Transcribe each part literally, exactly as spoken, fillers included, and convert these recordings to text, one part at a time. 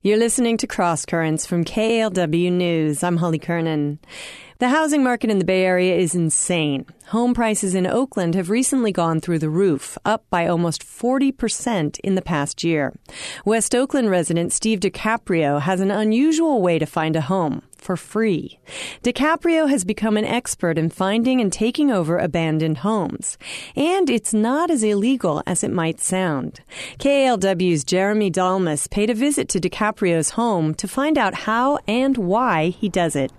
You're listening to Cross Currents from K A L W News. I'm Holly Kernan. The housing market in the Bay Area is insane. Home prices in Oakland have recently gone through the roof, up by almost forty percent in the past year. West Oakland resident Steve DiCaprio has an unusual way to find a home for free. DiCaprio has become an expert in finding and taking over abandoned homes. And it's not as illegal as it might sound. K A L W's Jeremy Dalmas paid a visit to DiCaprio's home to find out how and why he does it.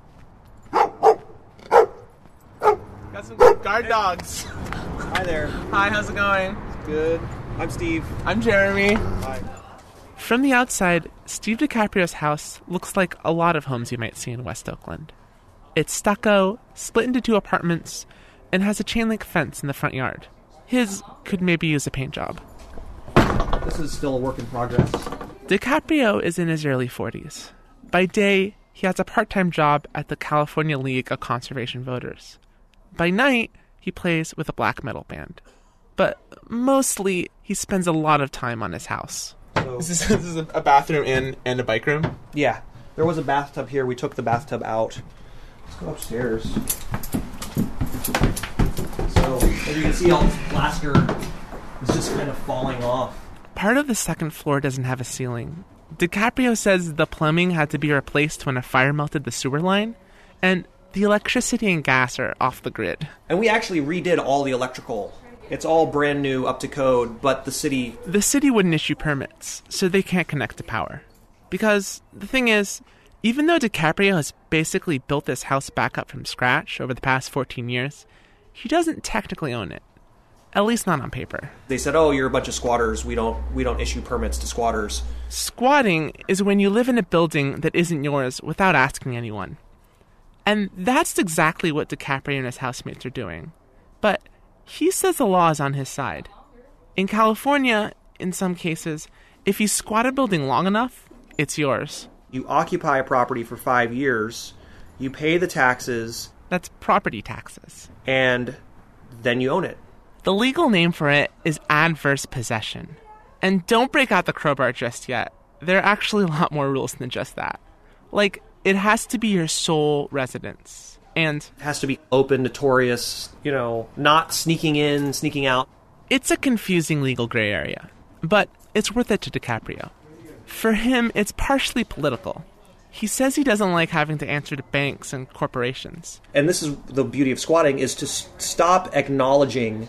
Got some guard dogs. Hi there. Hi, how's it going? Good. I'm Steve. I'm Jeremy. Hi. From the outside, Steve DiCaprio's house looks like a lot of homes you might see in West Oakland. It's stucco, split into two apartments, and has a chain-link fence in the front yard. His could maybe use a paint job. This is still a work in progress. DiCaprio is in his early forties. By day, he has a part-time job at the California League of Conservation Voters. By night, he plays with a black metal band. But mostly, he spends a lot of time on his house. So, This is, this is a bathroom and, and a bike room? yeah, there was a bathtub here. We took the bathtub out. Let's go upstairs. So, as you can see, all this plaster is just kind of falling off. Part of the second floor doesn't have a ceiling. DiCaprio says the plumbing had to be replaced when a fire melted the sewer line, and the electricity and gas are off the grid. And we actually redid all the electrical. It's all brand new, up to code, but the city... The city wouldn't issue permits, so they can't connect to power. Because the thing is, even though DiCaprio has basically built this house back up from scratch over the past fourteen years, he doesn't technically own it. At least not on paper. They said, oh, you're a bunch of squatters. We don't we don't issue permits to squatters. Squatting is when you live in a building that isn't yours without asking anyone. And that's exactly what DiCaprio and his housemates are doing. But he says the law is on his side. In California, in some cases, if you squat a building long enough, it's yours. You occupy a property for five years, you pay the taxes, That's property taxes. and then you own it. The legal name for it is adverse possession. And don't break out the crowbar just yet. There are actually a lot more rules than just that. Like, it has to be your sole residence. And It has to be open, notorious, you know, not sneaking in, sneaking out. it's a confusing legal gray area. But it's worth it to DiCaprio. For him, it's partially political. He says he doesn't like having to answer to banks and corporations. And this is the beauty of squatting, is to s- stop acknowledging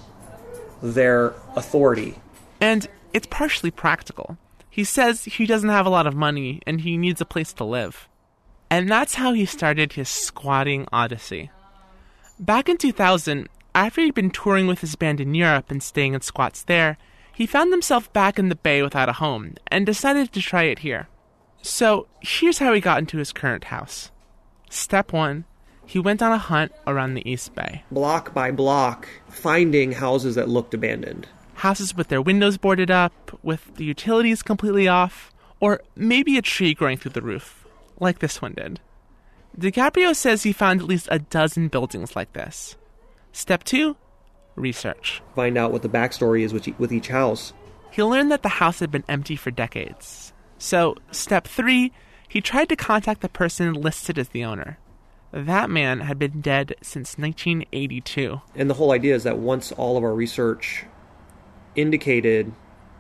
their authority. And it's partially practical. He says he doesn't have a lot of money and he needs a place to live. And that's how he started his squatting odyssey. Back in two thousand, after he'd been touring with his band in Europe and staying in squats there, he found himself back in the Bay without a home and decided to try it here. So here's how he got into his current house. Step one, he went on a hunt around the East Bay. Block by block, finding houses that looked abandoned. Houses with their windows boarded up, with the utilities completely off, or maybe a tree growing through the roof, like this one did. DiCaprio says he found at least a dozen buildings like this. Step two, research. Find out what the backstory is with each, with each house. He learned that the house had been empty for decades. So, step three, he tried to contact the person listed as the owner. That man had been dead since nineteen eighty-two. And the whole idea is that once all of our research indicated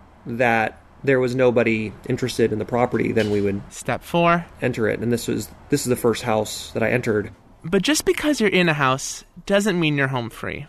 that there was nobody interested in the property, then we would Step four, enter it. And this was this is the first house that I entered. but just because you're in a house doesn't mean you're home free.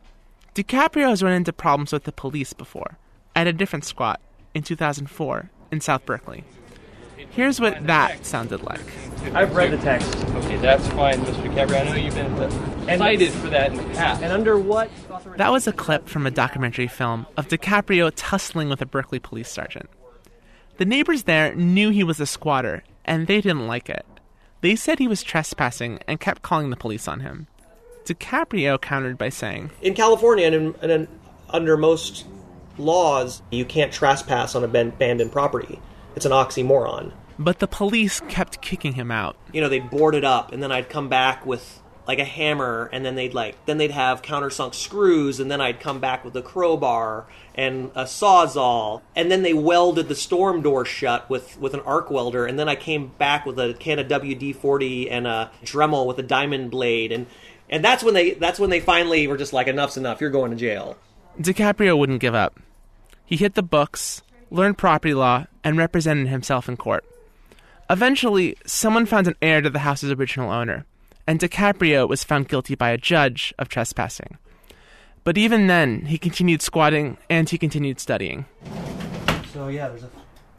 DiCaprio has run into problems with the police before, at a different squat, in two thousand four, in South Berkeley. Here's what that sounded like. I've read the text. Okay, that's fine, Mister DiCaprio. I know you've been cited for that in the past. And under what? That was a clip from a documentary film of DiCaprio tussling with a Berkeley police sergeant. The neighbors there knew he was a squatter, and they didn't like it. They said he was trespassing and kept calling the police on him. DiCaprio countered by saying, In California and, in, and in, under most laws, you can't trespass on abandoned property. It's an oxymoron. but the police kept kicking him out. You know, they'd board it up, and then I'd come back with like a hammer, and then they'd like then they'd have countersunk screws, and then I'd come back with a crowbar and a sawzall, and then they welded the storm door shut with, with an arc welder, and then I came back with a can of W D forty and a Dremel with a diamond blade, and and that's when they that's when they finally were just like, enough's enough, you're going to jail. DiCaprio wouldn't give up. He hit the books, learned property law, and represented himself in court. Eventually, someone found an heir to the house's original owner, and DiCaprio was found guilty by a judge of trespassing. But even then, he continued squatting, and he continued studying. So yeah, there's a...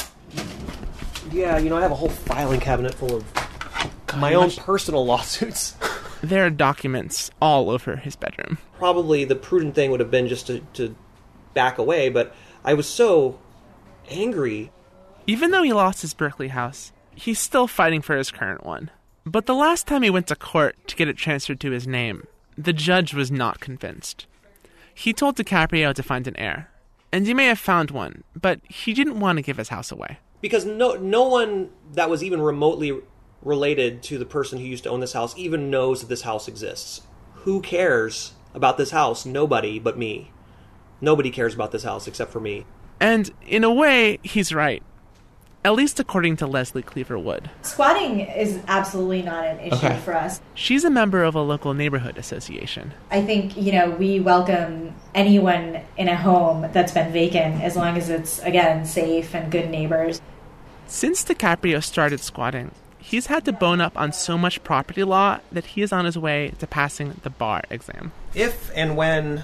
Yeah, you know, I have a whole filing cabinet full of my own personal lawsuits. There are documents all over his bedroom. Probably the prudent thing would have been just to, to back away, but I was so angry. Even though he lost his Berkeley house, he's still fighting for his current one. But the last time he went to court to get it transferred to his name, the judge was not convinced. He told DiCaprio to find an heir, and he may have found one, but he didn't want to give his house away. Because no no one that was even remotely related to the person who used to own this house even knows that this house exists. Who cares about this house? Nobody but me. Nobody cares about this house except for me. And in a way, he's right. At least according to Leslie Cleaver Wood. Squatting is absolutely not an issue okay. for us. She's a member of a local neighborhood association. I think, you know, we welcome anyone in a home that's been vacant as long as it's, again, safe and good neighbors. Since DiCaprio started squatting, he's had to bone up on so much property law that he is on his way to passing the bar exam. If and when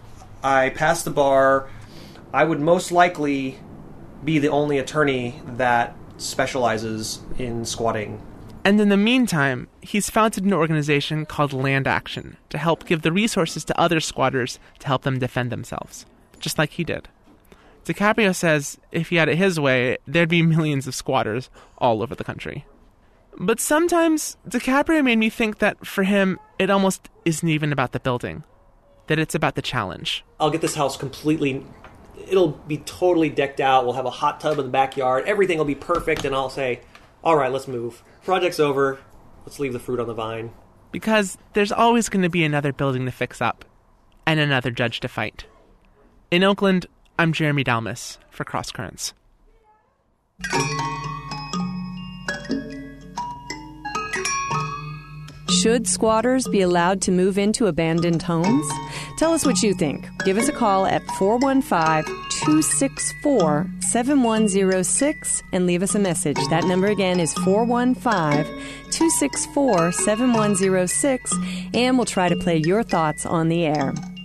I pass the bar, I would most likely be the only attorney that specializes in squatting. And in the meantime, he's founded an organization called Land Action to help give the resources to other squatters to help them defend themselves, just like he did. DiCaprio says if he had it his way, there'd be millions of squatters all over the country. But sometimes, DiCaprio made me think that for him, it almost isn't even about the building, that it's about the challenge. I'll get this house completely... It'll be totally decked out. We'll have a hot tub in the backyard. Everything will be perfect, and I'll say, all right, let's move. Project's over. Let's leave the fruit on the vine. Because there's always going to be another building to fix up and another judge to fight. In Oakland, I'm Jeremy Dalmas for Cross Currents. Should squatters be allowed to move into abandoned homes? Tell us what you think. Give us a call at four one five, two six four, seven one zero six and leave us a message. That number again is four one five, two six four, seven one zero six, and we'll try to play your thoughts on the air.